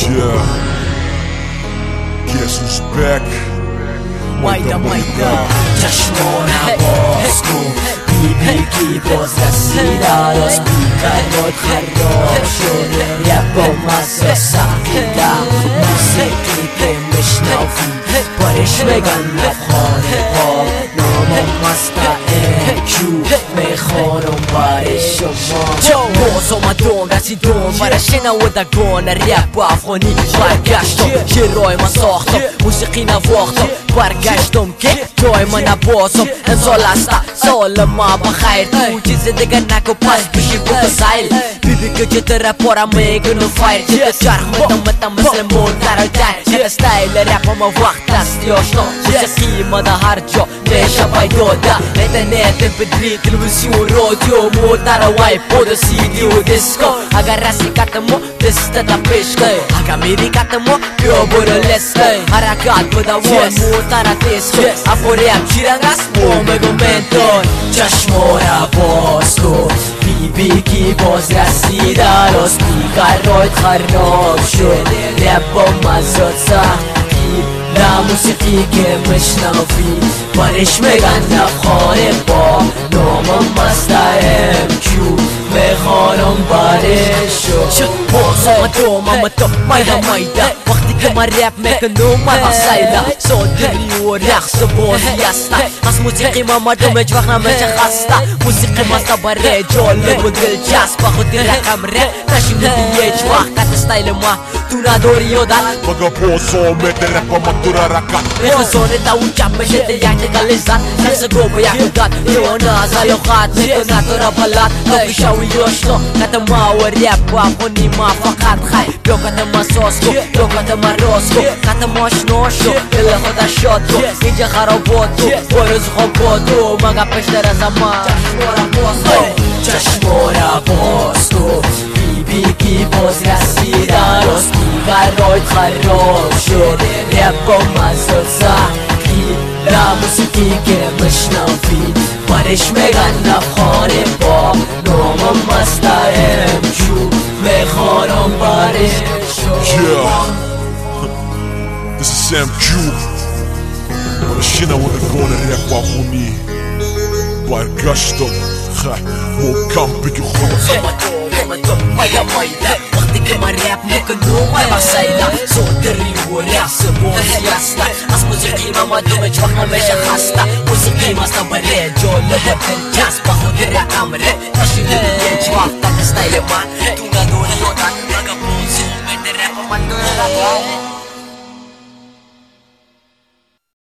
Yeah. Guess who's back? Majda چشمانم باز کن بیبیگی باز رسیدن از بیقرار خراب شده رپ با مزه سختیدم موسیقی که میشنوی بارش بگن لبخانه پاک نامم مستعد میخوانم برای شما باز آمدم رسیدم برای شنودگان رپ افغانی برگشتم یه رای من ساختم موسیقی نواختم برگشتم که جای من نبازم امسال هسته سال ما بخیر تو چیز دیگه نکو پس بشی بکن سایل بیبی که جت رپ را میگنو فایر جت چرخ مدام مثل مونتر در جت ستایل رپ ما وقت دستی آشنا موسیقی ما در هر جا میشه پیدا در اینترنت بدری تلویزیون رادیو موتر وایپود CD و دیسکو اگر رسی کتمو دست تا پیش کن اگر میری کتمو بیا برو لس کن حرکت بدوان موتر تیز کن افوری هم چیرنگ است مومگو منتون چشما را باز کن بیبیگی باز رسیدن از بیقرار خراب شد رپ با مزاد سختی نه موسیقی که مشنوی برش میگن لبخانه با نامم مستعد میخوانم برش شد باز آمدم مایدا وقتی که من رپ میکنم من سایلا صادری و رقص بازی هسته از موسیقی ما مردم هیچ وقت نمیشه خسته موسیقی ماستا برای جالب و دلچسب خودی رقم رپ نشینه هیچ وقت کت استایل ما تو نداری یادن مگه باز آمد رپ ما تو را رکت میخوزانه تا اون جمع بشه دیگه گلیزن کسی گو به یک داد دیوانه از علاقات میکنه تو را بلد تو بیشاوی یاشتا کت ما و رپ و افغانی ما فقط خی بیا کت ما ساز کن بیا کت ما راز کن کت ما آشنا شو دل خدا شاد کن اینجا خرابات تو بروز خواب با تو مگه پشتر از اما چشما را باز کن بیبیگی باز رسیدن از بیقرار خراب شد رپ با مزاد سختی نه موسیقی که مشنوی برش میگن لبخانه با نامم مستعد میخوانم برش This is Sam Q. برای شنودگان رپ افغانی برگشتم محکم بگی خدا وقتی که من رپ میکنم من بسایلا صادری و رقص بازی هسته از موسیقی ما مردم هیچ وقت نمیشه خسته موسیقی ماستا برای جالب و دلچسب خود رقم رپ نشینه هیچ وقت کت استایل من تو نداری یادن مگه بازی اومد رپ من داره